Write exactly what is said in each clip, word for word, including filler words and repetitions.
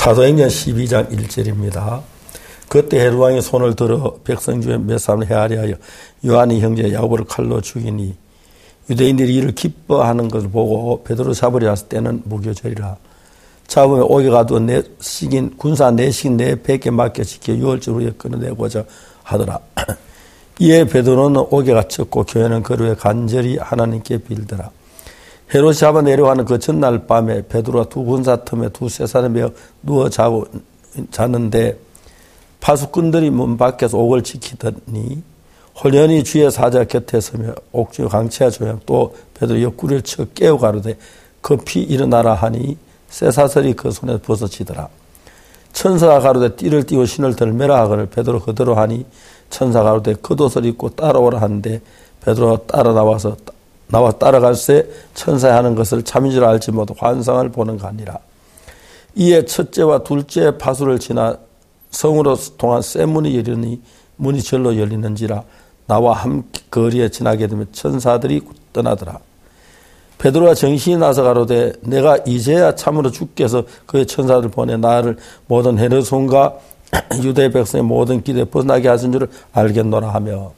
사도행전 십이 장 일 절입니다. 그때 헤롯 왕이 손을 들어 백성 중에 몇 사람을 헤아려 하여 요한의 형제 야고보를 칼로 죽이니 유대인들이 이를 기뻐하는 것을 보고 베드로 잡으려 했을 때는 무교절이라. 잡으면 옥에 가도 내 식인 군사 내 식인 내 백에 맡겨 지켜 유월절 후에 끊어내고자 하더라. 이에 베드로는 옥에 갇혔고 교회는 그 후에 간절히 하나님께 빌더라. 헤롯이 잡아 내려가는 그 전날 밤에 베드로가 두 군사 틈에 두세 사람이 메어 누워 자고 잤는데 파수꾼들이 문 밖에서 옥을 지키더니 홀연히 주의 사자 곁에 서며 옥중의 강치와 조약 또 베드로 옆구리를 쳐 깨어 가로되 급히 일어나라 하니 쇠사슬이 그 손에 벗어지더라. 천사가 가로되 띠를 띠고 신을 들매라 하거늘 베드로 그대로 하니 천사가 가로되 겉옷을 입고 따라오라 하는데 베드로가 따라 나와서 나와 따라갈새 천사의 하는 것을 참인 줄 알지 못하고 환상을 보는 가 아니라. 이에 첫째와 둘째 파수를 지나 성으로 통한 쇠 문이 열리니 문이 절로 열리는지라. 나와 함께 거리에 지나게 되면 천사들이 떠나더라. 베드로가 정신이 나서 가로되 내가 이제야 참으로 주께서 그의 천사들 보내 나를 모든 헤롯 손과 유대 백성의 모든 기대에 벗어나게 하신 줄을 알겠노라 하며.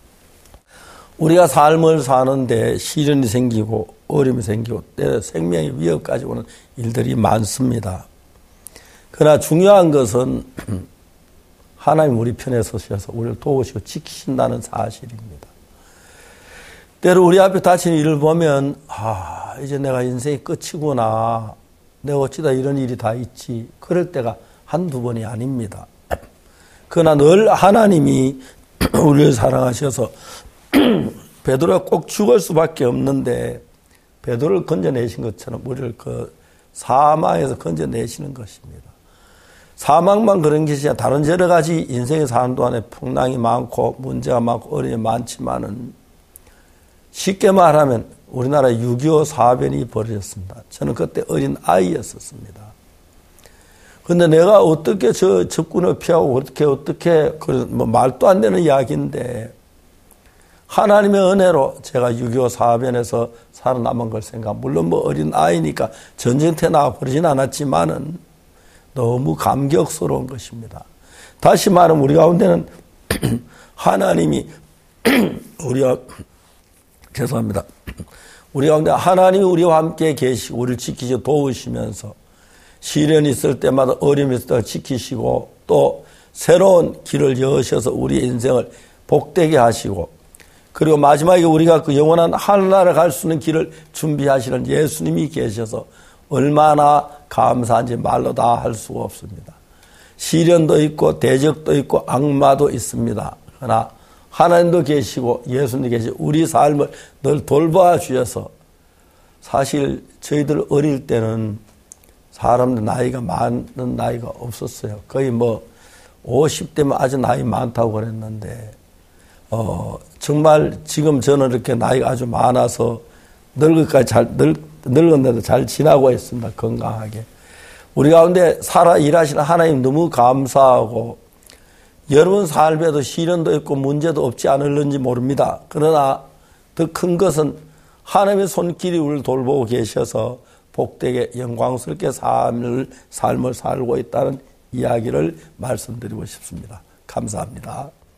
우리가 삶을 사는데 시련이 생기고 어려움이 생기고 때로 생명의 위협까지 오는 일들이 많습니다. 그러나 중요한 것은 하나님 우리 편에 서셔서 우리를 도우시고 지키신다는 사실입니다. 때로 우리 앞에 닥치는 일을 보면 아 이제 내가 인생이 끝이구나. 내가 어찌다 이런 일이 다 있지. 그럴 때가 한두 번이 아닙니다. 그러나 늘 하나님이 우리를 사랑하셔서 베드로가 꼭 죽을 수밖에 없는데 베드로를 건져내신 것처럼 우리를 그 사망에서 건져내시는 것입니다. 사망만 그런 것이 아니라 다른 여러 가지 인생에 사는 동안에 풍랑이 많고 문제가 많고 어려움이 많지만은 쉽게 말하면 우리나라 육이오 사변이 벌어졌습니다. 저는 그때 어린 아이였었습니다. 근데 내가 어떻게 저 적군을 피하고 어떻게 어떻게 그 뭐 말도 안 되는 이야기인데 하나님의 은혜로 제가 육이오 사변에서 살아남은 걸 생각. 물론 뭐 어린 아이니까 전쟁터에 나와 버리진 않았지만은 너무 감격스러운 것입니다. 다시 말하면 우리 가운데는 하나님이 우리가 죄송합니다. 우리 가운데 하나님이 우리와 함께 계시고 우리를 지키시고 도우시면서 시련이 있을 때마다 어려움이 있을 때 지키시고 또 새로운 길을 여셔서 우리의 인생을 복되게 하시고 그리고 마지막에 우리가 그 영원한 하늘나라에 갈 수 있는 길을 준비하시는 예수님이 계셔서 얼마나 감사한지 말로 다 할 수가 없습니다. 시련도 있고 대적도 있고 악마도 있습니다. 그러나 하나님도 계시고 예수님도 계시고 우리 삶을 늘 돌봐 주셔서 사실 저희들 어릴 때는 사람들 나이가 많은 나이가 없었어요. 거의 뭐 오십 대면 아주 나이 많다고 그랬는데 어 정말 지금 저는 이렇게 나이가 아주 많아서 늙을까지 잘 늙, 늙었는데도 잘 지나고 있습니다. 건강하게. 우리 가운데 살아 일하시는 하나님 너무 감사하고 여러분 삶에도 시련도 있고 문제도 없지 않을는지 모릅니다. 그러나 더 큰 것은 하나님의 손길이 우리를 돌보고 계셔서 복되게 영광스럽게 삶을, 삶을 살고 있다는 이야기를 말씀드리고 싶습니다. 감사합니다.